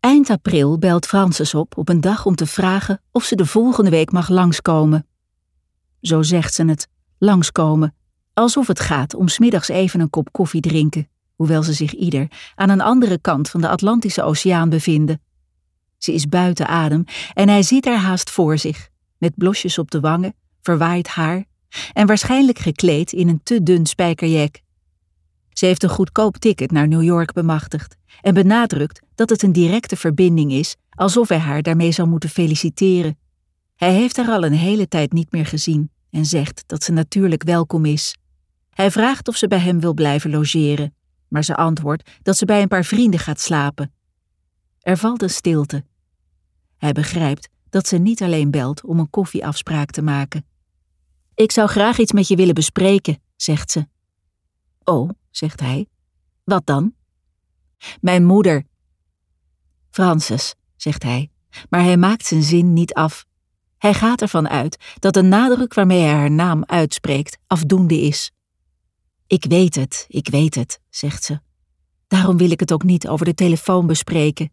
Eind april belt Frances op een dag om te vragen of ze de volgende week mag langskomen. Zo zegt ze het, langskomen, alsof het gaat om 's middags even een kop koffie drinken, hoewel ze zich ieder aan een andere kant van de Atlantische Oceaan bevinden. Ze is buiten adem en hij ziet haar haast voor zich, met blosjes op de wangen, verwaaid haar en waarschijnlijk gekleed in een te dun spijkerjack. Ze heeft een goedkoop ticket naar New York bemachtigd en benadrukt dat het een directe verbinding is, alsof hij haar daarmee zou moeten feliciteren. Hij heeft haar al een hele tijd niet meer gezien en zegt dat ze natuurlijk welkom is. Hij vraagt of ze bij hem wil blijven logeren, maar ze antwoordt dat ze bij een paar vrienden gaat slapen. Er valt een stilte. Hij begrijpt dat ze niet alleen belt om een koffieafspraak te maken. Ik zou graag iets met je willen bespreken, zegt ze. Oh, zegt hij. Wat dan? Mijn moeder. Frances, zegt hij, maar hij maakt zijn zin niet af. Hij gaat ervan uit dat de nadruk waarmee hij haar naam uitspreekt afdoende is. Ik weet het, zegt ze. Daarom wil ik het ook niet over de telefoon bespreken.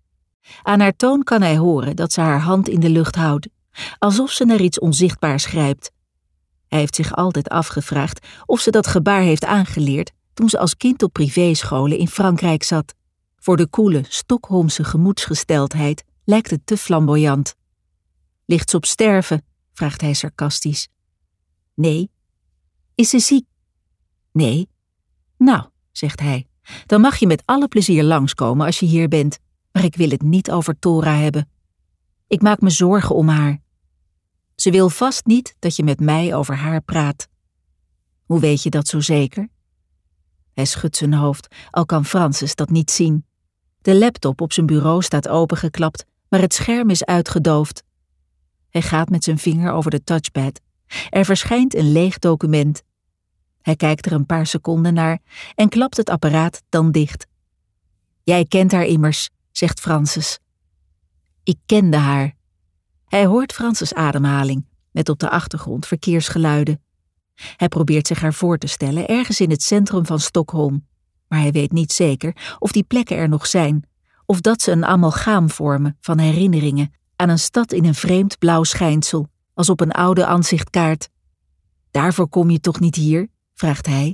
Aan haar toon kan hij horen dat ze haar hand in de lucht houdt, alsof ze naar iets onzichtbaars grijpt. Hij heeft zich altijd afgevraagd of ze dat gebaar heeft aangeleerd toen ze als kind op privéscholen in Frankrijk zat. Voor de koele, Stockholmse gemoedsgesteldheid lijkt het te flamboyant. Ligt ze op sterven? Vraagt hij sarcastisch. Nee. Is ze ziek? Nee. Nou, zegt hij, dan mag je met alle plezier langskomen als je hier bent, maar ik wil het niet over Thora hebben. Ik maak me zorgen om haar. Ze wil vast niet dat je met mij over haar praat. Hoe weet je dat zo zeker? Hij schudt zijn hoofd, al kan Frances dat niet zien. De laptop op zijn bureau staat opengeklapt, maar het scherm is uitgedoofd. Hij gaat met zijn vinger over de touchpad. Er verschijnt een leeg document. Hij kijkt er een paar seconden naar en klapt het apparaat dan dicht. Jij kent haar immers, zegt Frances. Ik kende haar. Hij hoort Frances' ademhaling, met op de achtergrond verkeersgeluiden. Hij probeert zich haar voor te stellen ergens in het centrum van Stockholm. Maar hij weet niet zeker of die plekken er nog zijn, of dat ze een amalgaam vormen van herinneringen aan een stad in een vreemd blauw schijnsel, als op een oude aanzichtkaart. Daarvoor kom je toch niet hier? Vraagt hij.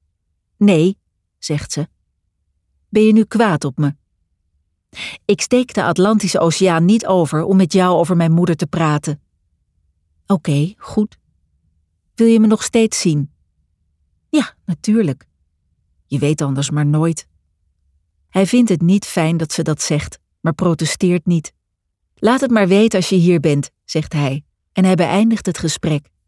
Nee, zegt ze. Ben je nu kwaad op me? Ik steek de Atlantische Oceaan niet over om met jou over mijn moeder te praten. Oké, goed. Wil je me nog steeds zien? Ja, natuurlijk. Je weet anders maar nooit. Hij vindt het niet fijn dat ze dat zegt, maar protesteert niet. Laat het maar weten als je hier bent, zegt hij, en hij beëindigt het gesprek